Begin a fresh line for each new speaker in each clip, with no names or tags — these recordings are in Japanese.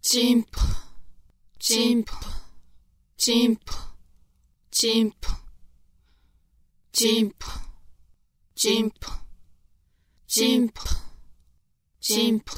チンポ、チンポ、チンポ、チンポ、チンポ、チンポ、チンポ、チンポ。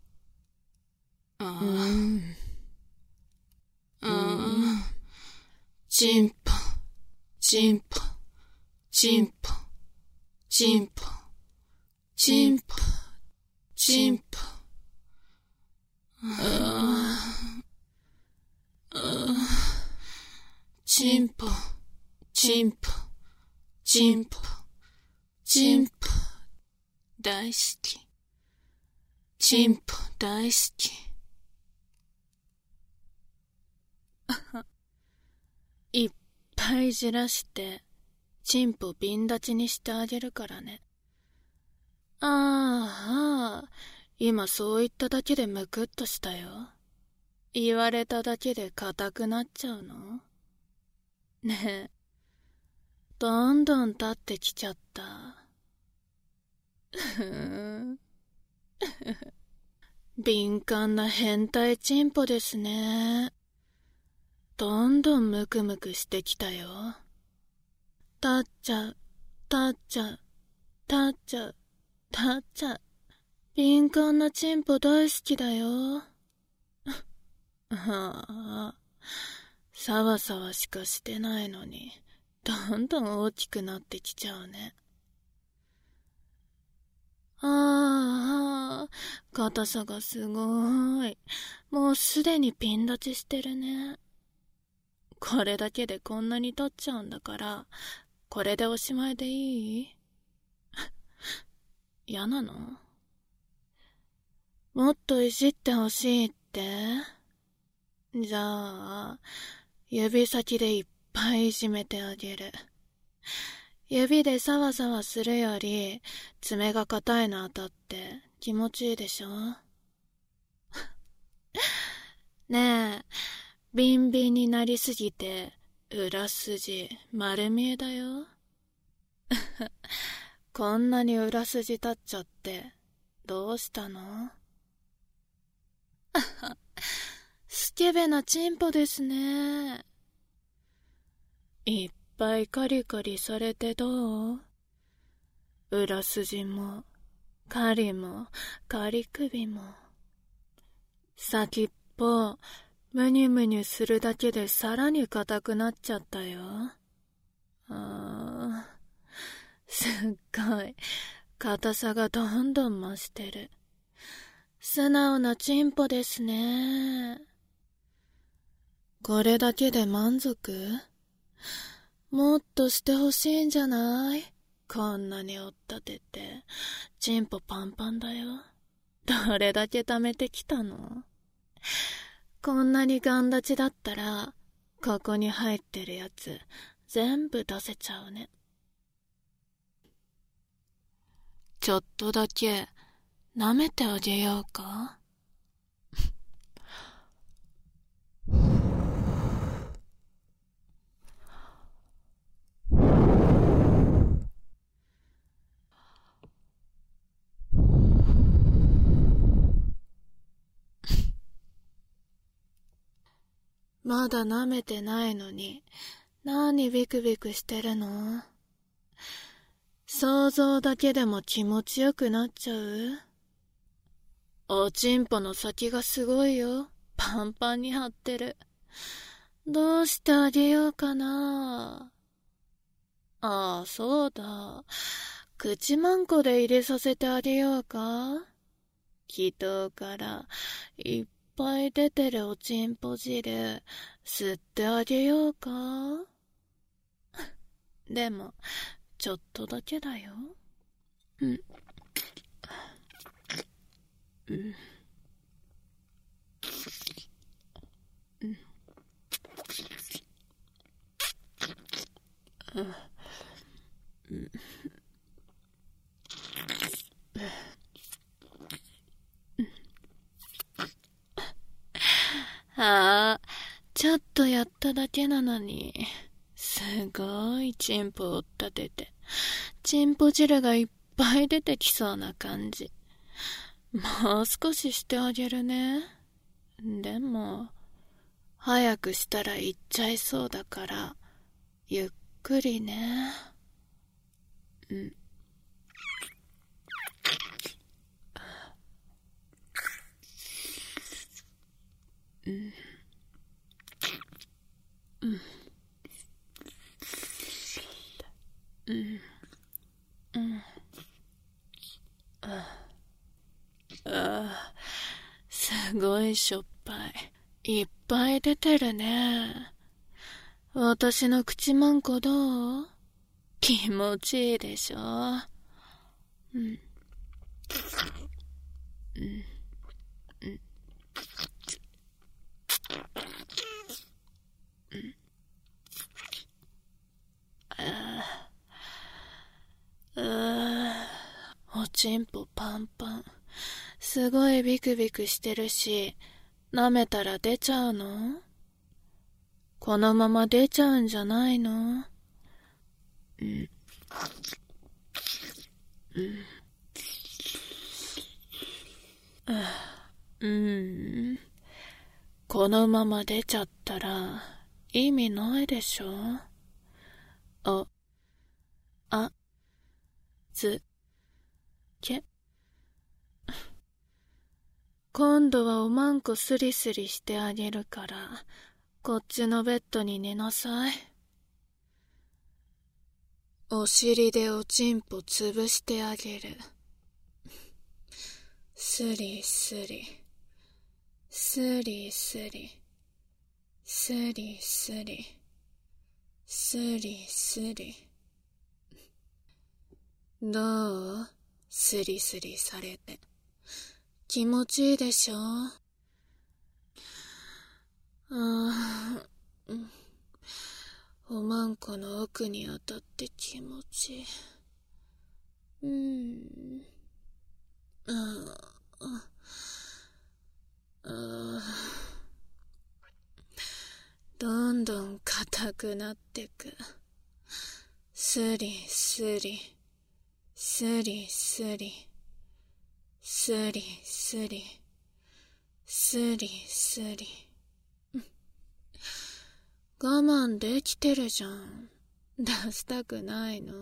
チンポ、チンポ、チンポ、チンポ、チンポ、チンポ。チンポ、チンポ、チンポ、チンポ、大好き。チンポ大好き。いっぱいじらして、チンポ瓶立ちにしてあげるからね。今そう言っただけでムクッとしたよ。言われただけで硬くなっちゃうの？ねえ、どんどん立ってきちゃった。敏感な変態チンポですね。どんどんムクムクしてきたよ。立っちゃう、立っちゃう、立っちゃう、立っちゃう。敏感なチンポ大好きだよ。さわさわしかしてないのに、どんどん大きくなってきちゃうね。硬さがすごい。もうすでにピン立ちしてるね。これだけでこんなに取っちゃうんだから、これでおしまいでいい？嫌なの？もっといじってほしいって？じゃあ、指先でいっぱいいじめてあげる。指でサワサワするより、爪が硬いの当たって気持ちいいでしょ？ねえ、ビンビンになりすぎて、裏筋丸見えだよ。こんなに裏筋立っちゃって、どうしたの？スケベなチンポですね。いっぱいカリカリされてどう？裏筋も、カリも、カリ首も。先っぽ、ムニュムニュするだけでさらに硬くなっちゃったよ。すっごい、硬さがどんどん増してる。素直なチンポですね。これだけで満足？もっとしてほしいんじゃない？こんなに追っ立てて、チンポパンパンだよ。どれだけ貯めてきたの？こんなにガン立ちだったら、ここに入ってるやつ、全部出せちゃうね。ちょっとだけ、舐めてあげようか？まだ舐めてないのに、何ビクビクしてるの？想像だけでも気持ちよくなっちゃう？おちんぽの先がすごいよ。パンパンに張ってる。どうしてあげようかな。そうだ。口マンコで入れさせてあげようか。気筒からいっぱい出てるおちんぽ汁、吸ってあげようか。でも、ちょっとだけだよ。ちょっとやっただけなのに、すごいチンポを立てて、チンポ汁がいっぱい出てきそうな感じ。もう少ししてあげるね。 でも、早くしたら行っちゃいそうだから、ゆっくりね。うん。うん。うん。うん。うん。すごいしょっぱい。いっぱい出てるね。私の口マンコどう？気持ちいいでしょ？うん。うん。うん。うん。おちんぽパンパン。すごいビクビクしてるし、舐めたら出ちゃうの？このまま出ちゃうんじゃないの？うん。うん。このまま出ちゃったら意味ないでしょ？お、あ、ず、け。今度はおまんこスリスリしてあげるから、こっちのベッドに寝なさい。お尻でおちんぽ潰してあげる。スリスリ、スリスリ、スリスリ、スリスリ。どう？スリスリされて。気持ちいいでしょ？おまんこの奥に当たって気持ちいい。どんどん硬くなってく。スリスリ、スリスリ、スリスリ、スリスリ。我慢できてるじゃん。出したくないの？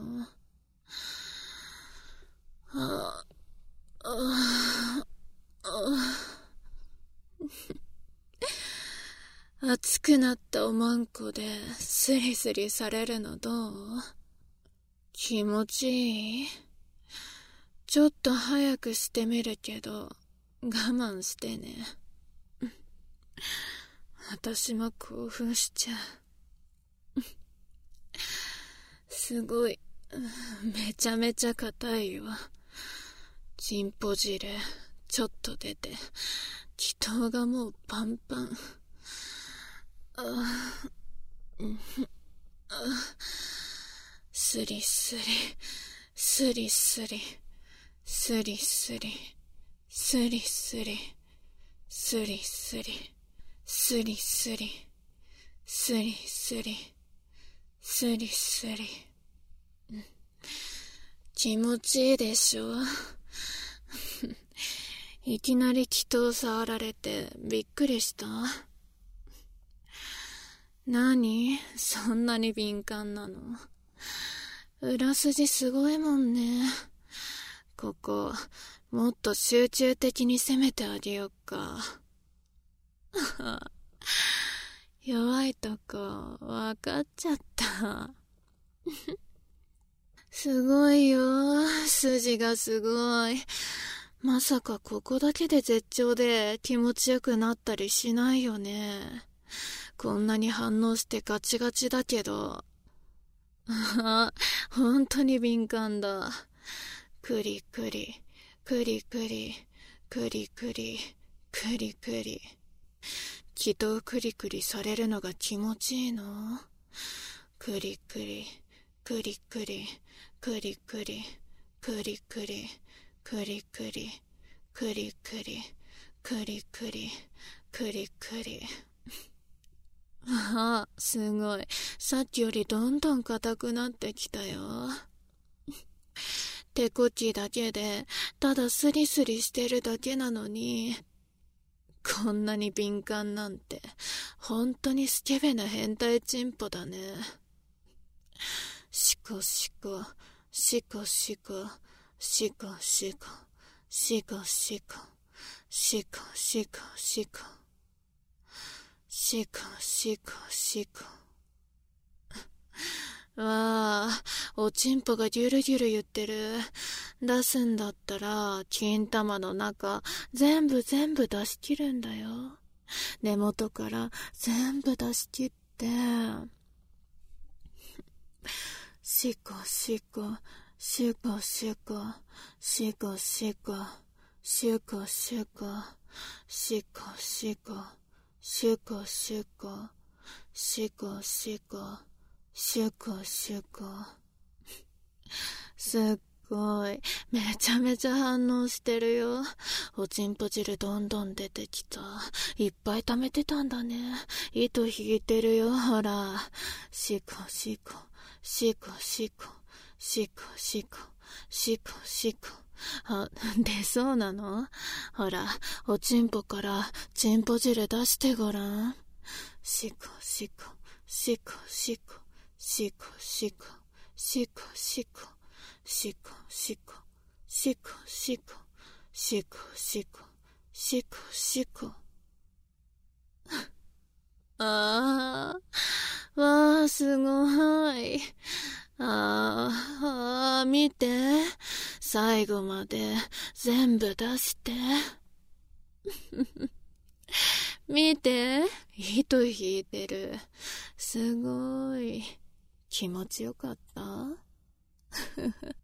熱くなったおまんこでスリスリされるのどう？気持ちいい？ちょっと早くしてみるけど我慢してね。私も興奮しちゃう。すごい、めちゃめちゃ硬いよ。チンポ汁ちょっと出て気筒がもうパンパン。スリスリ、スリスリ、スリスリ、スリスリ、スリスリ、スリスリ、スリスリ、スリスリ。気持ちいいでしょ？いきなり気筒触られてびっくりした？何？そんなに敏感なの？裏筋すごいもんね。ここ、もっと集中的に攻めてあげよっか。弱いとこ、わかっちゃった。すごいよ、筋がすごい。まさかここだけで絶頂で気持ちよくなったりしないよね。こんなに反応してガチガチだけど。本当に敏感だ。クリクリ、クリクリ、クリクリ、クリクリ。気筒クリクリされるのが気持ちいいの？クリクリ、クリクリ、クリクリ、クリクリ、クリクリ、クリクリ、クリクリ、クリクリ。ああ、すごい。さっきよりどんどん硬くなってきたよ。手こきだけで、ただスリスリしてるだけなのに、 こんなに敏感なんて、本当にスケベな変態チンポだね。シコシコ、シコシコ、シコシコ、シコシコ、シコシコシコ、シコシコシコ。わあ、おちんぽがギュルギュル言ってる。出すんだったら、金玉の中、全部出し切るんだよ。根元から全部出し切って、シコシコ、シコシコ、シコシコ、シコシコ、シコシコ、シコシコ、シコシコ、シュコシュコ。すっごい。めちゃめちゃ反応してるよ。おちんぽ汁どんどん出てきた。いっぱい溜めてたんだね。糸引いてるよ、ほら。シコシコ、シコシコ、シコシコ、シコシコ。あ、出そうなの？ほら、おちんぽからちんぽ汁出してごらん。シコシコ、シコシコ。シコシコ、シコシコ、シコシコ、シコシコ、シコシコ、シコシコ。ああ、わあ、すごい。見て。最後まで全部出して。見て。糸引いてる。すごい。気持ちよかった